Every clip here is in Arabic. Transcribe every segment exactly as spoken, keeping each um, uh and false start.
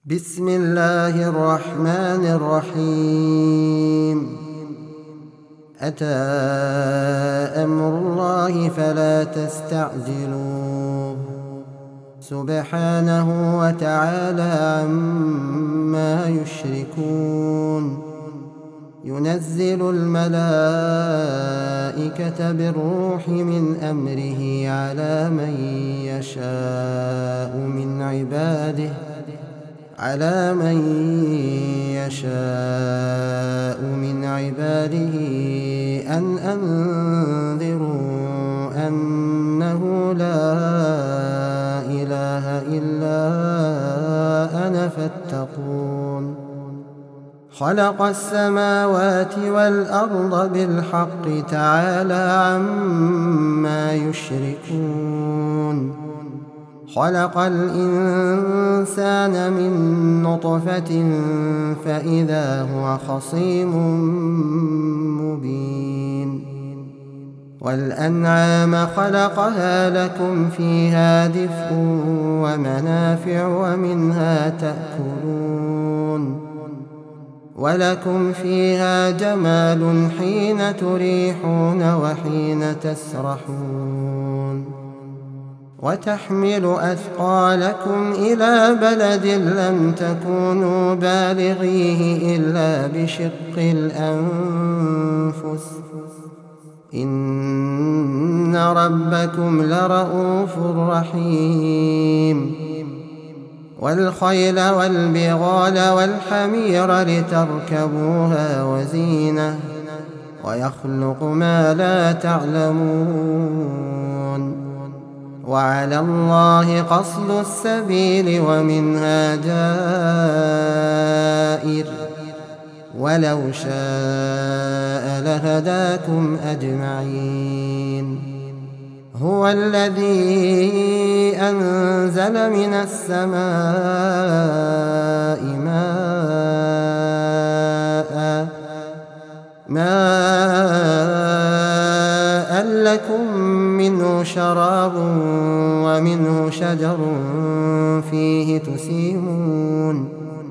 بسم الله الرحمن الرحيم أتى أمر الله فلا تستعجلوه سبحانه وتعالى عما يشركون ينزل الملائكة بالروح من أمره على من يشاء من عباده على من يشاء من عباده أن أنذروا أنه لا إله إلا أنا فاتقون خلق السماوات والأرض بالحق تعالى عما يشركون خلق الإنسان من نطفة فإذا هو خصيم مبين والأنعام خلقها لكم فيها دفء ومنافع ومنها تأكلون ولكم فيها جمال حين تريحون وحين تسرحون وتحمل أثقالكم إلى بلد لم تكونوا بالغيه إلا بشق الأنفس إن ربكم لرؤوف رحيم والخيل والبغال والحمير لتركبوها وزينة ويخلق ما لا تعلمون وعلى الله قصد السبيل ومنها جائر ولو شاء لهداكم أجمعين هو الذي أنزل من السماء ماء ماء لكم منه شراب ومنه شجر فيه تسيمون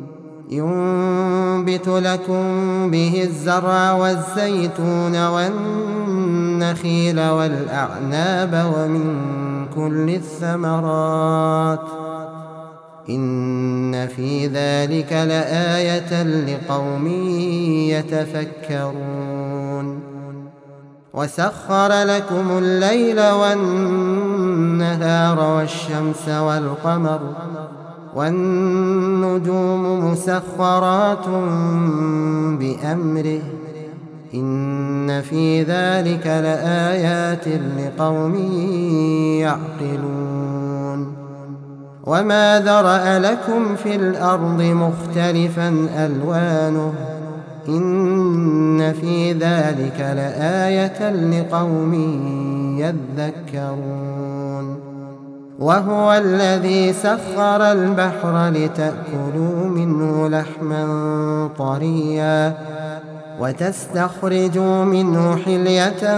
ينبت لكم به الزرع والزيتون والنخيل والأعناب ومن كل الثمرات إن في ذلك لآية لقوم يتفكرون وسخر لكم الليل والنهار والشمس والقمر والنجوم مسخرات بأمره إن في ذلك لآيات لقوم يعقلون وما ذرأ لكم في الأرض مختلفا ألوانه إن في ذلك لآية لقوم يذكرون وهو الذي سخر البحر لتأكلوا منه لحما طريا وتستخرجوا منه حلية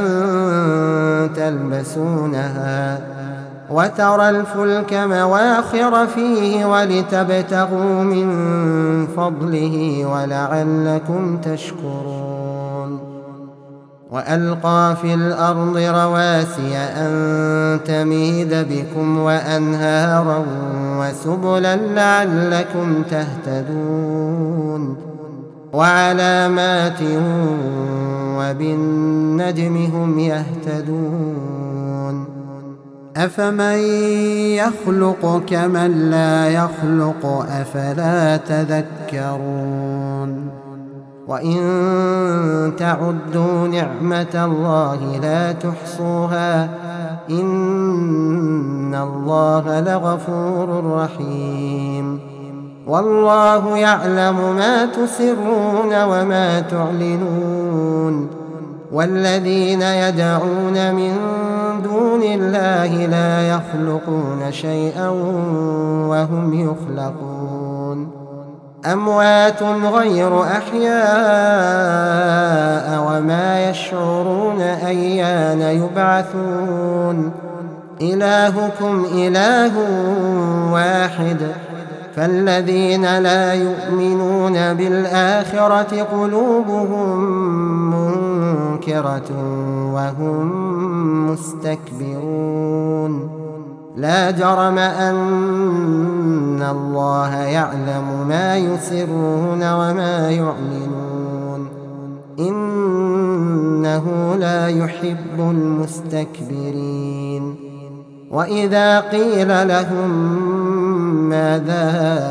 تلبسونها وترى الفلك مواخر فيه ولتبتغوا من فضله ولعلكم تشكرون وألقى في الأرض رواسي أن تميد بكم وأنهارا وسبلا لعلكم تهتدون وعلامات وبالنجم هم يهتدون أفمن يخلق كمن لا يخلق أفلا تذكرون وإن تعدوا نعمة الله لا تحصوها إن الله لغفور رحيم والله يعلم ما تسرون وما تعلنون والذين يدعون من دون الله لا يخلقون شيئا وهم يخلقون أموات غير أحياء وما يشعرون أيان يبعثون إلهكم إله واحد فالذين لا يؤمنون بالآخرة قلوبهم منكرة وهم مستكبرون لا جرم أن الله يعلم ما يسرون وما يعلنون إنه لا يحب المستكبرين وإذا قيل لهم ماذا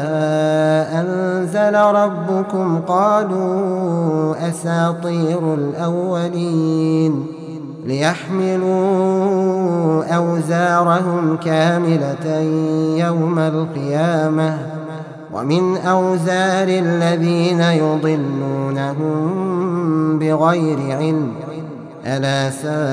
أنزل ربكم قالوا أساطير الأولين ليحملوا أوزارهم كاملة يوم القيامة ومن أوزار الذين يضلونهم بغير علم ألا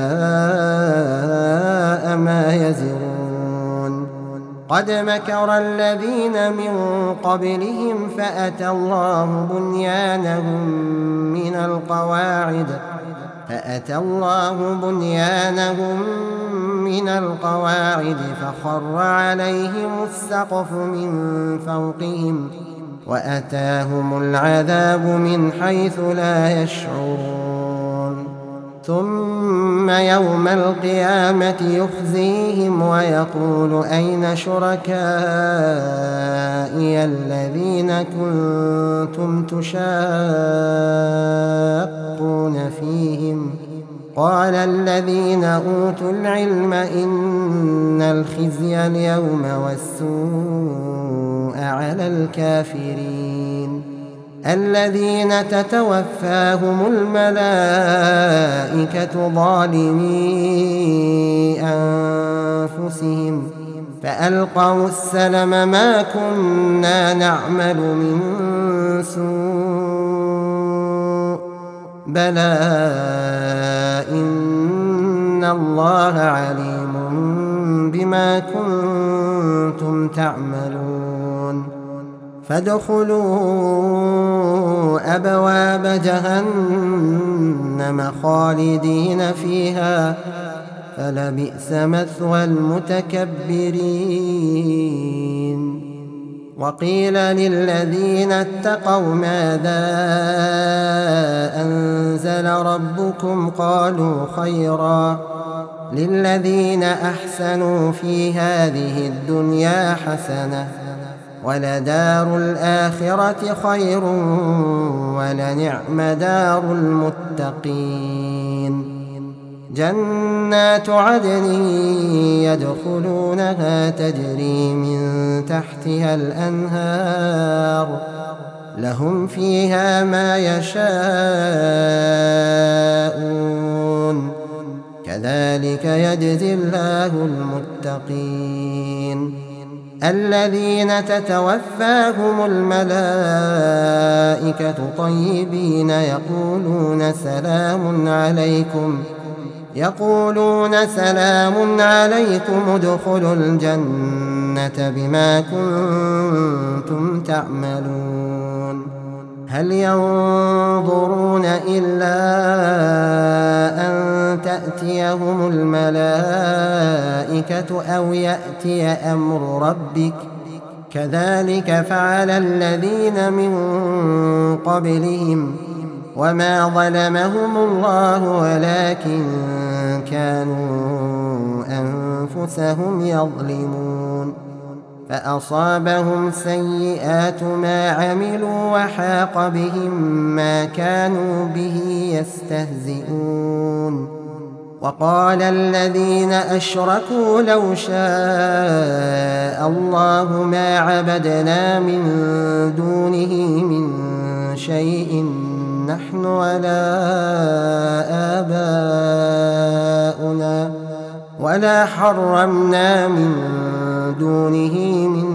ساء ما يزرون قد مكر الذين من قبلهم فأتى الله بنيانهم من القواعد فأتى الله بنيانهم من القواعد فخر عليهم السقف من فوقهم وأتاهم العذاب من حيث لا يشعرون ثم يوم القيامة يخزيهم ويقول أين شركائي الذين كنتم تشاقون فيهم قال الذين أوتوا العلم إن الخزي اليوم والسوء على الكافرين الذين تتوفاهم الملائكة ظالمي أنفسهم فألقوا السلم ما كنا نعمل من سوء بلى إن الله عليم بما كنتم تعملون فادخلوا أبواب جهنم خالدين فيها فلبئس مثوى المتكبرين وقيل للذين اتقوا ماذا أنزل ربكم قالوا خيرا للذين أحسنوا في هذه الدنيا حسنة ولدار الآخرة خير ولنعم دار المتقين جنات عدن يدخلونها تجري من تحتها الأنهار لهم فيها ما يشاءون كذلك يجزي الله المتقين الذين تتوفاهم الملائكة طيبين يقولون سلام عليكم يقولون سلام عليكم ادخلوا الجنة بما كنتم تعملون هل ينظرون إلا أن تأتيهم الملائكة أو يأتي أمر ربك كذلك فعل الذين من قبلهم وما ظلمهم الله ولكن كانوا أنفسهم يظلمون فأصابهم سيئات ما عملوا وحاق بهم ما كانوا به يستهزئون وقال الذين أشركوا لو شاء الله ما عبدنا من دونه من شيء نحن ولا آباؤنا ولا حرمنا من دونه من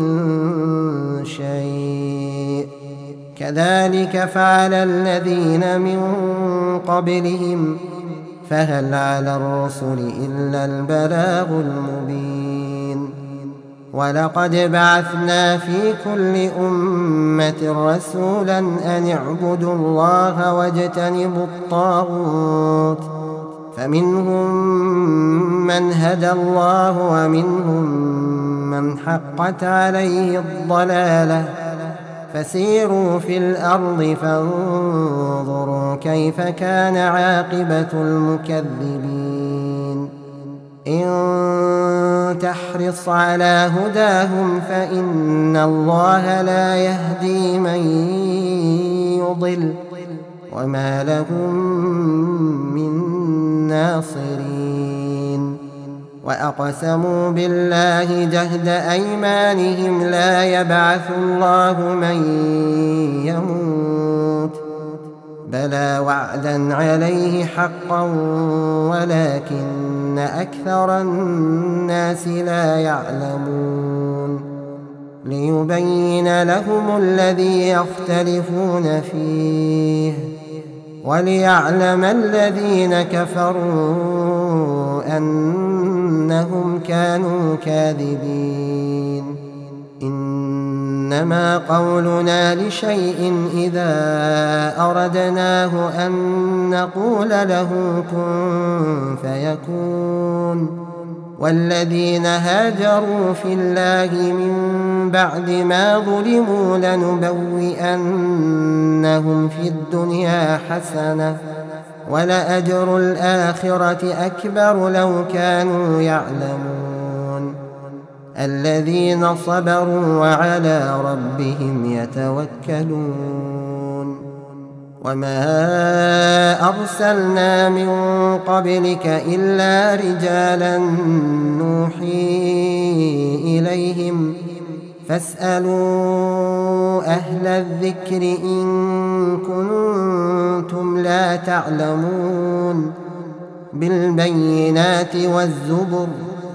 شيء كذلك فعل الذين من قبلهم فهل على الرسل إلا البلاغ المبين ولقد بعثنا في كل أمة رسولا أن اعبدوا الله واجتنبوا الطاغوت فمنهم من هدى الله ومنهم من حقت عليه الضلالة فسيروا في الأرض فانظروا كيف كان عاقبة المكذبين إن تحرص على هداهم فإن الله لا يهدي من يضل وما لهم من ناصرين وأقسموا بالله جهد أيمانهم لا يبعث الله من يموت بلى وعدا عليه حقا ولكن أكثر الناس لا يعلمون ليبين لهم الذي يختلفون فيه وليعلم الذين كفروا أنهم كانوا كاذبين إنما قولنا لشيء إذا أردناه أن نقول له كن فيكون والذين هاجروا في الله من بعد ما ظلموا لنبوئنهم في الدنيا حسنة ولأجر الآخرة أكبر لو كانوا يعلمون الذين صبروا وعلى ربهم يتوكلون وما أرسلنا من قبلك إلا رجالا نوحي إليهم فاسألوا أهل الذكر إن كنتم لا تعلمون بالبينات والزبر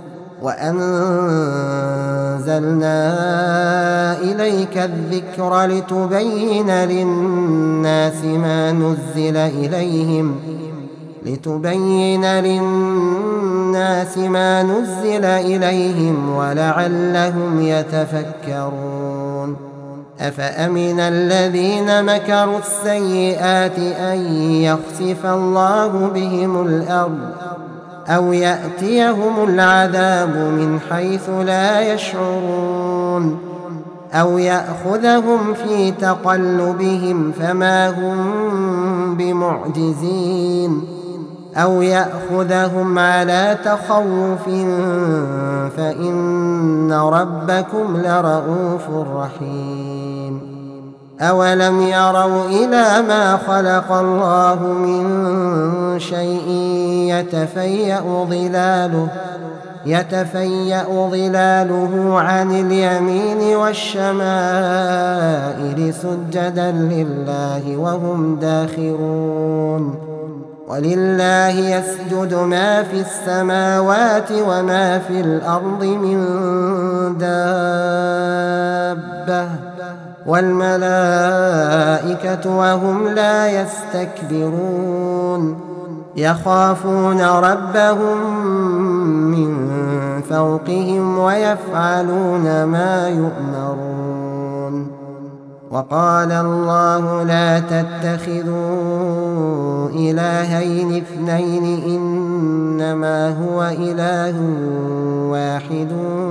وأنزلنا إليك الذكر لتبين للناس ما نزل إليهم لتبين للناس ما نزل إليهم ولعلهم يتفكرون أفأمن الذين مكروا السيئات أن يخسف الله بهم الأرض أو يأتيهم العذاب من حيث لا يشعرون أو يأخذهم في تقلبهم فما هم بمعجزين أو يأخذهم على تخوف فإن ربكم لرؤوف رحيم أولم يروا إلى ما خلق الله من شيء يتفيأ ظلاله يتفيأ ظلاله عن اليمين والشمائل سجدا لله وهم داخرون ولله يسجد ما في السماوات وما في الأرض من دابة والملائكة وهم لا يستكبرون يخافون ربهم من فوقهم ويفعلون ما يؤمرون وقال الله لا تتخذوا إلهين اثنين إنما هو إله واحد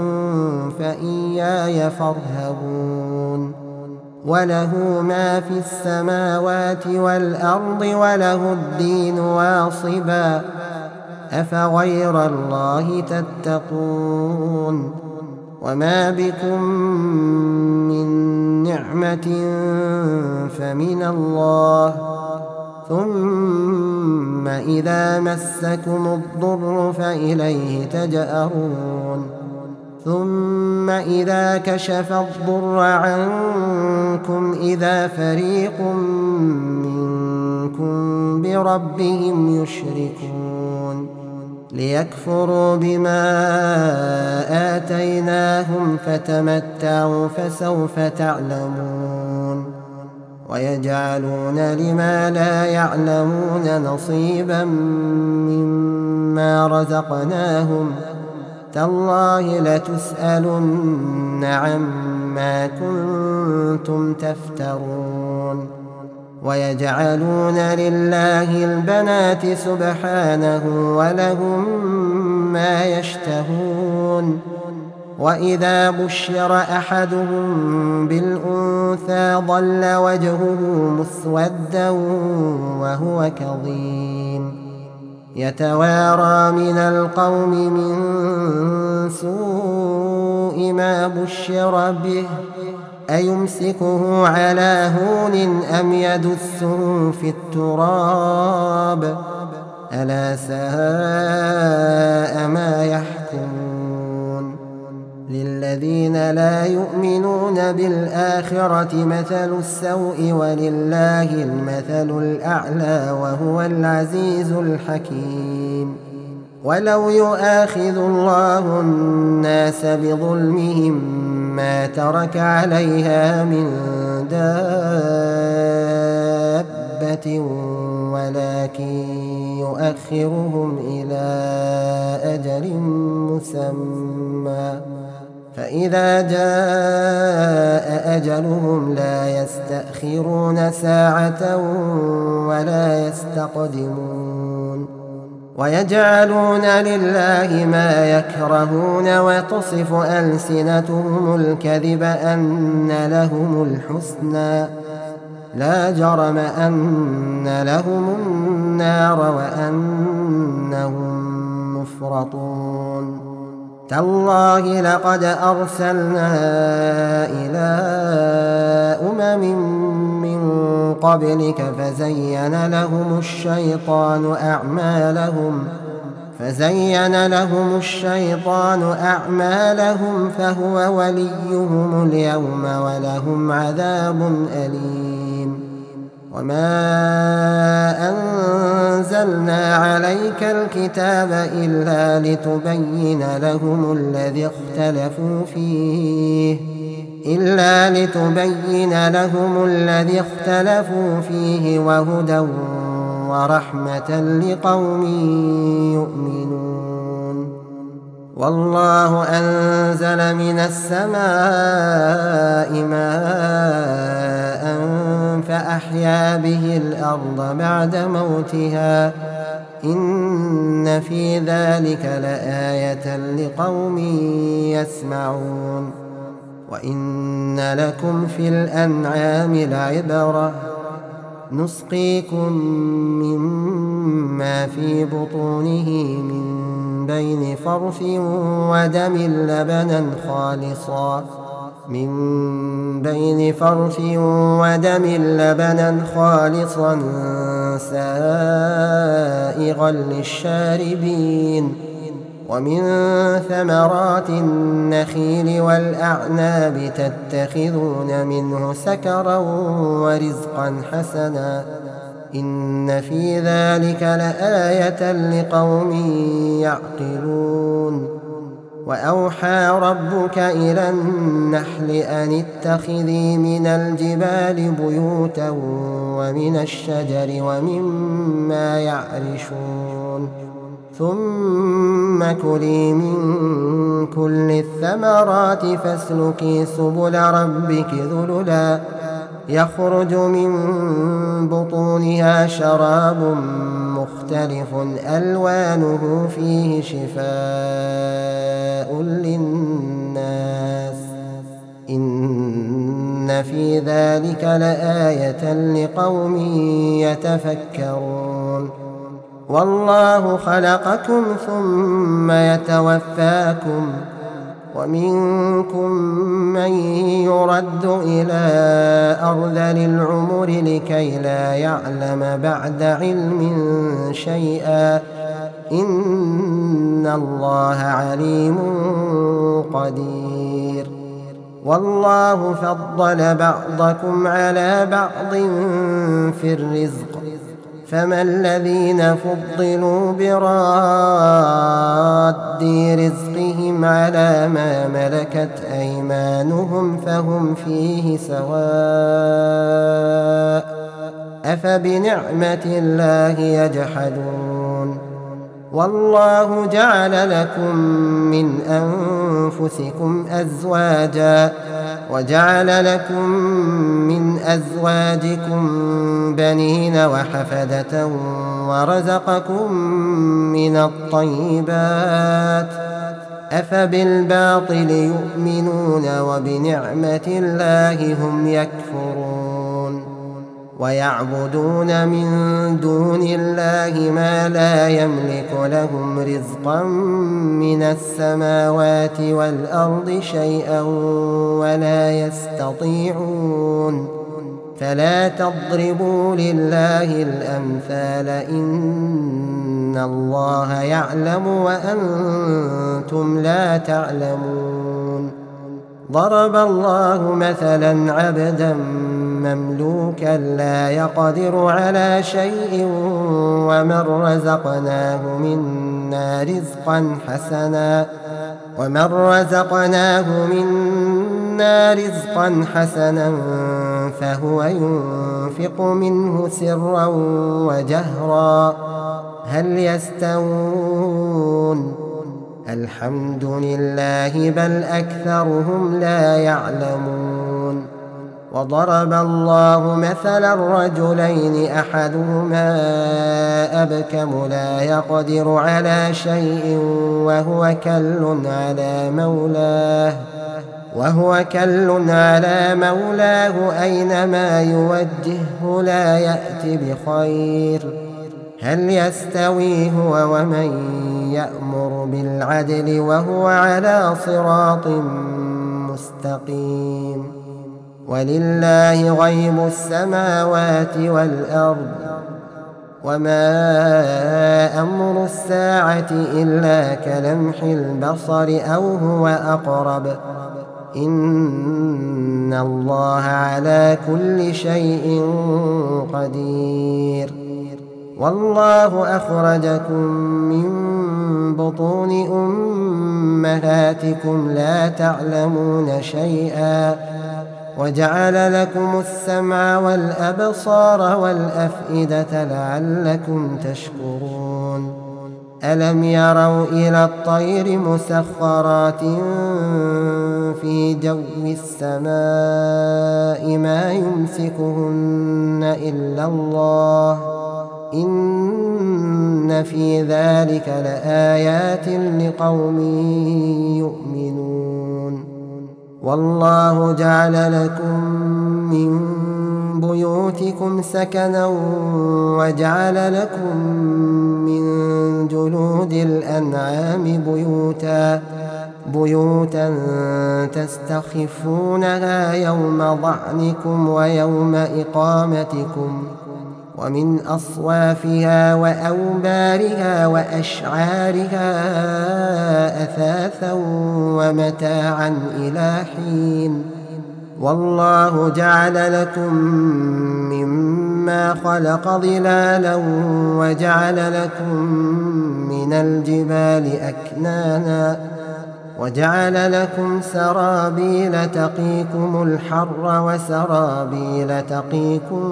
فإياي فارهبون وله ما في السماوات والأرض وله الدين واصبا أفغير الله تتقون وما بكم من نعمة فمن الله ثم إذا مسكم الضر فإليه تجأرون ثم إذا كشف الضر عنكم إذا فريق منكم بربهم يشركون ليكفروا بما آتيناهم فتمتعوا فسوف تعلمون ويجعلون لما لا يعلمون نصيبا مما رزقناهم تالله لتسألن عما كنتم تفترون ويجعلون لله البنات سبحانه ولهم ما يشتهون وإذا بشر أحدهم بالأنثى ظل وجهه مسودا وهو كظيم يتوارى من القوم من سوء ما بشر به أيمسكه على هون أم يدسه في التراب ألا ساء ما يحكمون للذين لا يؤمنون بالآخرة مثل السوء ولله المثل الأعلى وهو العزيز الحكيم ولو يؤاخذ الله الناس بظلمهم ما ترك عليها من دابة ولكن يؤخرهم إلى أجل مسمى فإذا جاء أجلهم لا يستأخرون ساعة ولا يستقدمون ويجعلون لله ما يكرهون وتصف ألسنتهم الكذب أن لهم الحسنى لا جرم أن لهم النار وأنهم مفرطون تالله لقد أرسلنا إلى أمم من قبلك فزين لهم الشيطان أعمالهم فزين لهم الشيطان أعمالهم فهو وليهم اليوم ولهم عذاب أليم وما أنزلنا عليك الكتاب إلا لتبين لهم الذي اختلفوا فيه إلا لتبين لهم الذي اختلفوا فيه وهدى ورحمة لقوم يؤمنون والله أنزل من السماء ماء فأحيا به الأرض بعد موتها إن في ذلك لآية لقوم يسمعون وإن لكم في الأنعام لعبرة نسقيكم مما في بطونه من بين فرث ودم لبنا خالصا من بين فرث ودم لبنا خالصا سائغا للشاربين ومن ثمرات النخيل والأعناب تتخذون منه سكرا ورزقا حسنا إن في ذلك لآية لقوم يعقلون وأوحى ربك إلى النحل أن اتخذي من الجبال بيوتا ومن الشجر ومما يعرشون ثم كلي من كل الثمرات فاسلكي سبل ربك ذللا يخرج من بطونها شراب مختلف ألوانه فيه شفاء للناس إن في ذلك لآية لقوم يتفكرون والله خلقكم ثم يتوفاكم ومنكم من يرد إلى أرذل العمر لكي لا يعلم بعد علم شيئا إن الله عليم قدير والله فضل بعضكم على بعض في الرزق فما الذين فضلوا براد رزقهم على ما ملكت أيمانهم فهم فيه سواء أفبنعمة الله يجحدون والله جعل لكم من أنفسكم أزواجا وجعل لكم من أزواجكم بنين وحفدة ورزقكم من الطيبات أفبالباطل يؤمنون وبنعمة الله هم يكفرون ويعبدون من دون الله ما لا يملك لهم رزقا من السماوات والأرض شيئا ولا يستطيعون فلا تضربوا لله الأمثال إن الله يعلم وأنتم لا تعلمون ضرب الله مثلا عبدا مملوكا لا يقدر على شيء ومن رزقناه منا رزقا حسنا ومن رزقناه منا رزقا حسنا فهو ينفق منه سرا وجهرا هل يستوون الحمد لله بل أكثرهم لا يعلمون وضرب الله مثلا رجلين أحدهما أبكم لا يقدر على شيء وهو كل على مولاه وهو كل على مولاه أينما يوجهه لا يأتي بخير هل يستوي هو ومن يأمر بالعدل وهو على صراط مستقيم ولله غيب السماوات والأرض وما أمر الساعة إلا كلمح البصر أو هو أقرب إن الله على كل شيء قدير والله أخرجكم من بطون أمهاتكم لا تعلمون شيئا وجعل لكم السمع والأبصار والأفئدة لعلكم تشكرون ألم يروا إلى الطير مسخرات في جو السماء ما يمسكهن إلا الله إن في ذلك لآيات لقوم يؤمنون والله جعل لكم من بيوتكم سكنا وجعل لكم من جلود الأنعام بيوتا بيوتا تستخفونها يوم ضعنكم ويوم إقامتكم ومن أصوافها وأوبارها وأشعارها أثاثا ومتاعا إلى حين والله جعل لكم مما خلق ظلالا وجعل لكم من الجبال أكنانا وجعل لكم سرابيل تقيكم الحر وسرابيل تقيكم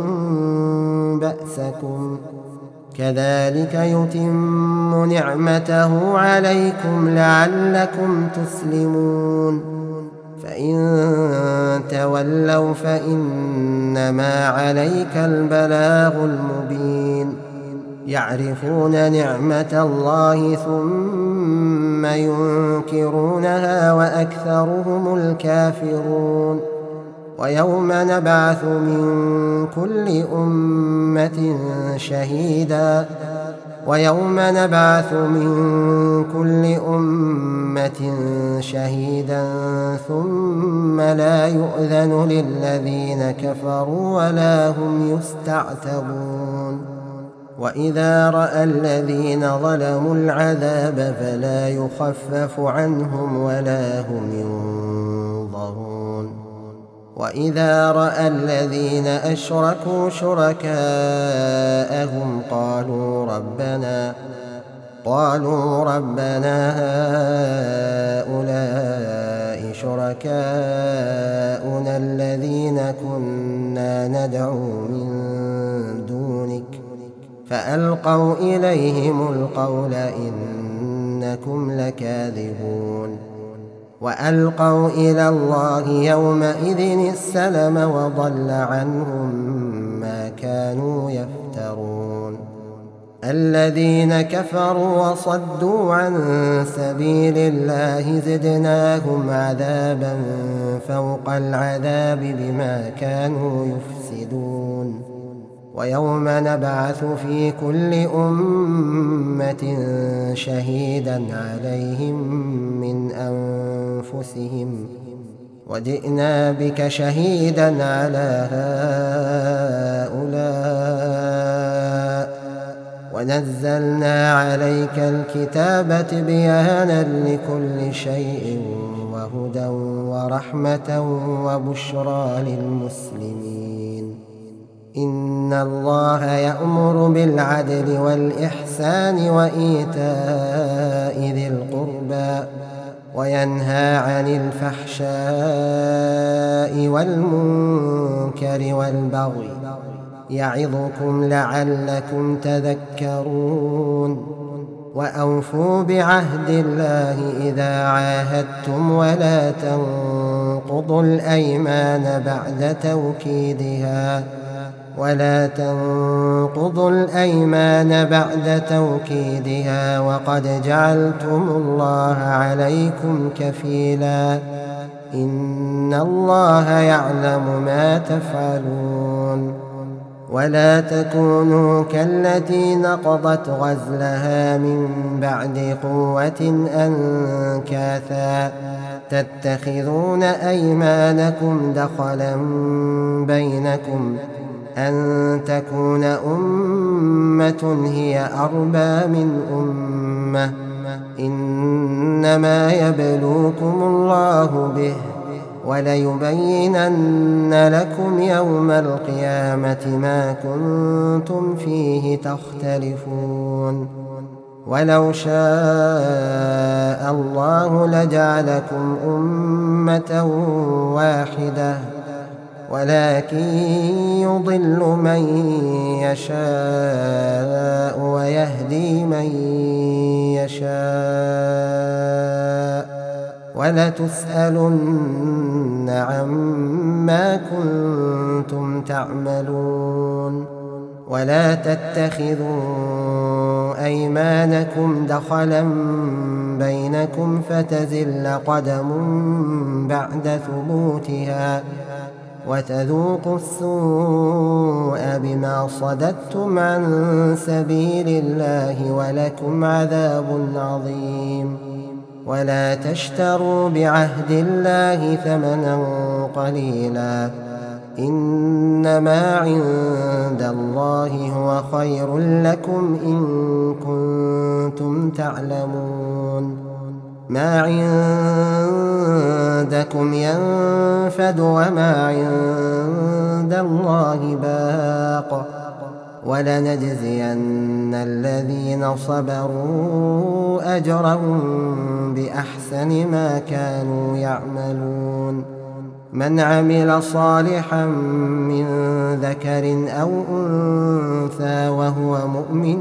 بأسكم كذلك يتم نعمته عليكم لعلكم تسلمون فإن تولوا فإنما عليك البلاغ المبين يعرفون نعمة الله ثم ينكرونها وأكثرهم الكافرون ويوم نبعث من كل أمة شهيدا ويوم نبعث من كل أمة شهيدا ظُمَّ لَا يُؤْذَنُ لِلَّذِينَ كَفَرُوا وَلَا هُمْ يُسْتَعْتَبُونَ وَإِذَا رَأَى الَّذِينَ ظَلَمُوا الْعَذَابَ فَلَا يُخَفَّفُ عَنْهُمْ وَلَا هُمْ يُنظَرُونَ وَإِذَا رَأَى الَّذِينَ أَشْرَكُوا شُرَكَاءَهُمْ قَالُوا رَبَّنَا قالوا ربنا هؤلاء شركاؤنا الذين كنا ندعو من دونك فألقوا إليهم القول إنكم لكاذبون وألقوا إلى الله يومئذ السلم وضل عنهم ما كانوا يفترون. الذين كفروا وصدوا عن سبيل الله زدناهم عذابا فوق العذاب بما كانوا يفسدون. ويوم نبعث في كل أمة شهيدا عليهم من أنفسهم وجئنا بك شهيدا على هؤلاء ونزلنا عليك الكتاب تبيانا لكل شيء وهدى ورحمة وبشرى للمسلمين. إن الله يأمر بالعدل والإحسان وإيتاء ذي القربى وينهى عن الفحشاء والمنكر والبغي يعظكم لعلكم تذكرون. وأوفوا بعهد الله إذا عاهدتم ولا تنقضوا الأيمان بعد توكيدها ولا تنقضوا الأيمان بعد توكيدها وقد جعلتم الله عليكم كفيلا إن الله يعلم ما تفعلون. ولا تكونوا كالتي نقضت غزلها من بعد قوة أنكاثا تتخذون أيمانكم دخلا بينكم أن تكون أمة هي أربى من أمة إنما يبلوكم الله به وليبينن لكم يوم القيامة ما كنتم فيه تختلفون. ولو شاء الله لجعلكم أمة واحدة ولكن يضل من يشاء ويهدي من يشاء ولتسألن عما كنتم تعملون. ولا تتخذوا أيمانكم دخلا بينكم فتزل قدم بعد ثبوتها وتذوقوا السوء بما صددتم عن سبيل الله ولكم عذاب عظيم. ولا تشتروا بعهد الله ثمنا قليلا إنما عند الله هو خير لكم إن كنتم تعلمون. ما عندكم ينفد وما عند الله باق ولنجزين الذين صبروا أجرهم بأحسن ما كانوا يعملون. من عمل صالحا من ذكر أو أنثى وهو مؤمن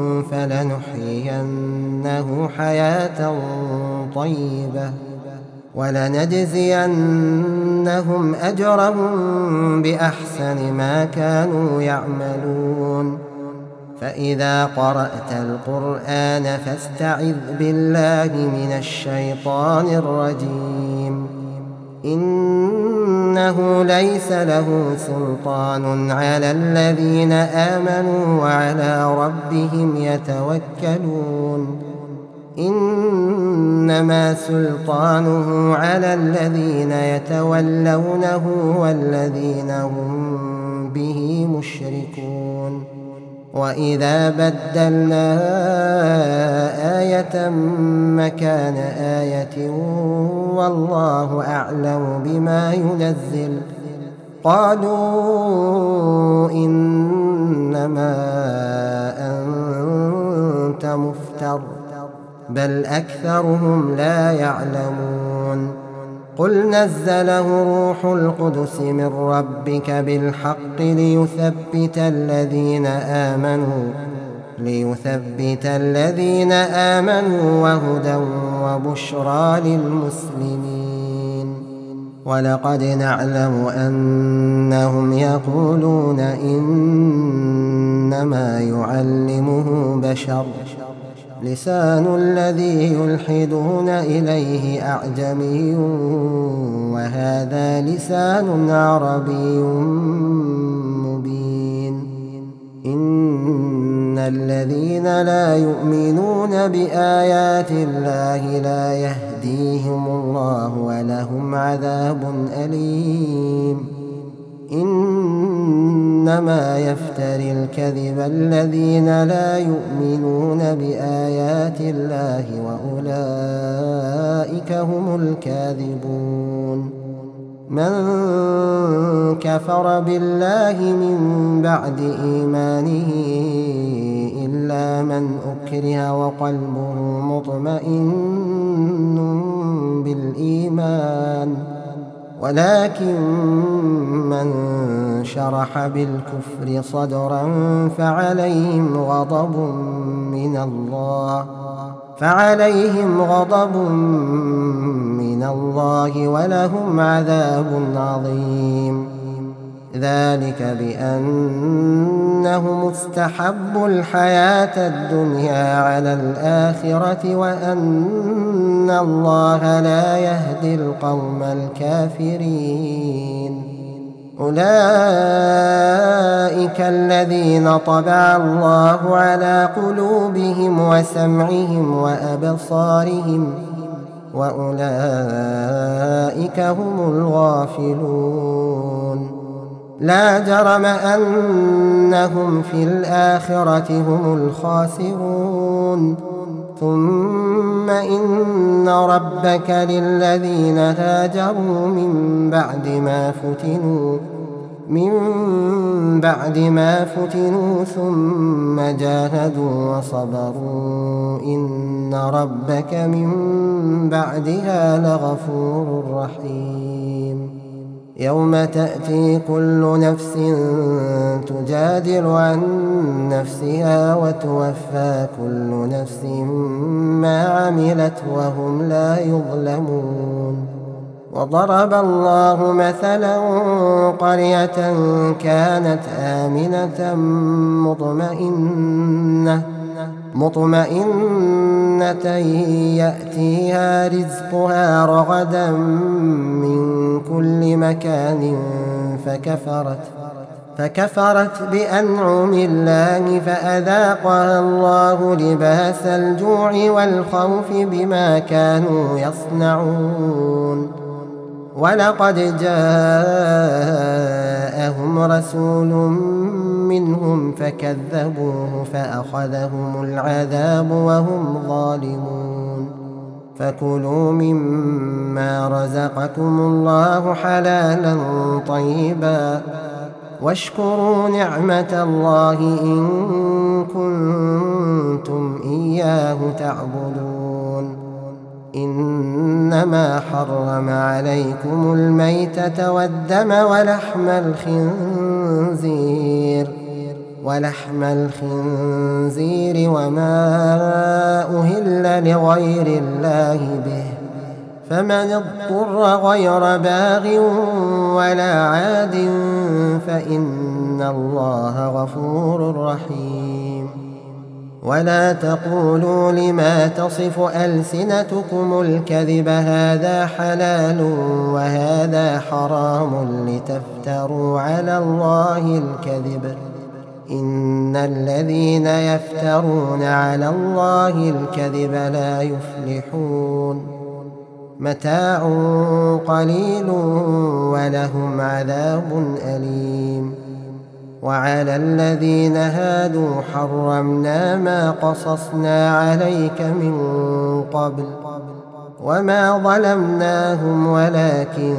فلنحيينه حياة طيبة ولنجزينهم أجرهم بأحسن ما كانوا يعملون. فإذا قرأت القرآن فاستعذ بالله من الشيطان الرجيم. إنه ليس له سلطان على الذين آمنوا وعلى ربهم يتوكلون. إنما سلطانه على الذين يتولونه والذين هم به مشركون. وإذا بدلنا آية مكان آية والله أعلم بما ينزل قالوا إنما أنت مفتر بل أكثرهم لا يعلمون. قل نزله روح القدس من ربك بالحق ليثبت الذين آمنوا ليثبت الذين آمنوا وهدى وبشرى للمسلمين. ولقد نعلم أنهم يقولون إنما يعلمه بشر لسان الذي يلحدون إليه أعجمي وهذا لسان عربي مبين. إن الذين لا يؤمنون بآيات الله لا يهديهم الله ولهم عذاب أليم. إنما يفتري الكذب الذين لا يؤمنون بآيات الله وأولئك هم الكاذبون. من كفر بالله من بعد إيمانه إلا من أكره وقلبه مطمئن بالإيمان ولكن من شرح بالكفر صدرا فعليهم غضب من الله فعليهم غضب من الله ولهم عذاب عظيم. ذلك بأنهم استحبوا الحياة الدنيا على الآخرة وأن الله لا يهدي القوم الكافرين. أولئك الذين طبع الله على قلوبهم وسمعهم وأبصارهم وأولئك هم الغافلون. لا جرم أنهم في الآخرة هم الخاسرون. ثم إن ربك للذين هاجروا من بعد ما فتنوا من بعد ما فتنوا ثم جاهدوا وصبروا إن ربك من بعدها لغفور رحيم. يوم تأتي كل نفس تجادل عن نفسها وتوفى كل نفس ما عملت وهم لا يظلمون. وضرب الله مثلا قرية كانت آمنة مطمئنة مطمئنة يأتيها رزقها رغدا من كل مكان فكفرت فكفرت بأنعم الله فأذاقها الله لباس الجوع والخوف بما كانوا يصنعون. ولقد جاءهم رسول منهم فكذبوه فأخذهم العذاب وهم ظالمون. فكلوا مما رزقكم الله حلالا طيبا واشكروا نعمة الله إن كنتم إياه تعبدون. إنما حرم عليكم الميتة والدم ولحم الخنزير ولحم الخنزير وما أهل لغير الله به فمن اضطر غير باغ ولا عاد فإن الله غفور رحيم. ولا تقولوا لما تصف ألسنتكم الكذب هذا حلال وهذا حرام لتفتروا على الله الكذب إن الذين يفترون على الله الكذب لا يفلحون. متاع قليل ولهم عذاب أليم. وعلى الذين هادوا حرمنا ما قصصنا عليك من قبل وما ظلمناهم ولكن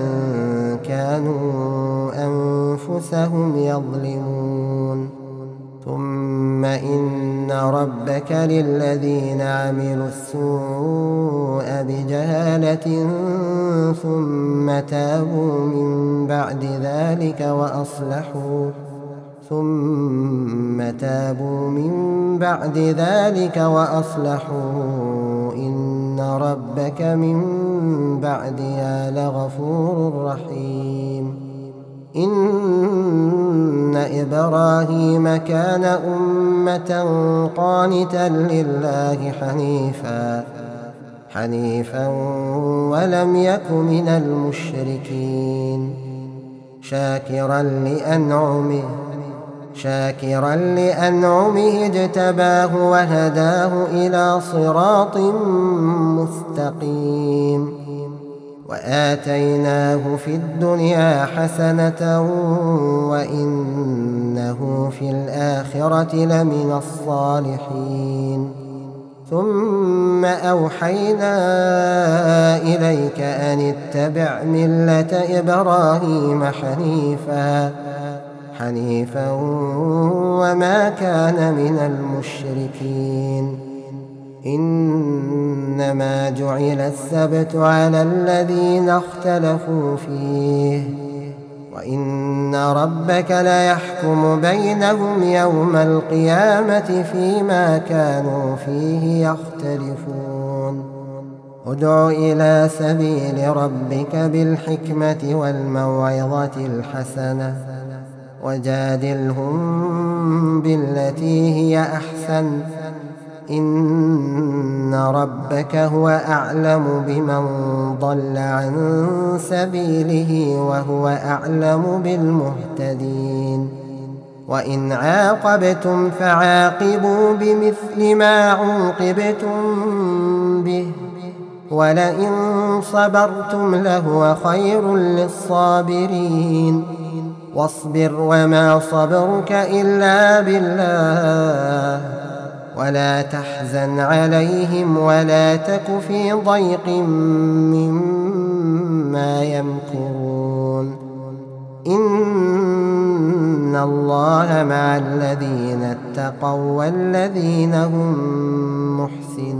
كانوا أنفسهم يظلمون. ثم إن إن ربك للذين عملوا السوء بجهالة ثم تابوا من بعد ذلك وأصلحوا ثم تابوا من بعد ذلك وأصلحوا إن ربك من بعدها لغفور رحيم. إن إبراهيم كان أمة قانتا لله حنيفا حنيفا ولم يك من المشركين شاكرا لأنعمه شاكرا لأنعمه اجتباه وهداه إلى صراط مستقيم. وآتيناه في الدنيا حسنة وإنه في الآخرة لمن الصالحين. ثم أوحينا إليك أن اتبع ملة إبراهيم حنيفا حنيفا وما كان من المشركين. إنما جعل السبت على الذين اختلفوا فيه وإن ربك ليحكم بينهم يوم القيامة فيما كانوا فيه يختلفون. ادع إلى سبيل ربك بالحكمة والموعظة الحسنة وجادلهم بالتي هي أحسن إن ربك هو أعلم بمن ضل عن سبيله وهو أعلم بالمهتدين. وإن عاقبتم فعاقبوا بمثل ما عوقبتم به ولئن صبرتم لهو خير للصابرين. واصبر وما صبرك إلا بالله ولا تحزن عليهم ولا تك في ضيق مما يمكرون. إن الله مع الذين اتقوا والذين هم محسنون.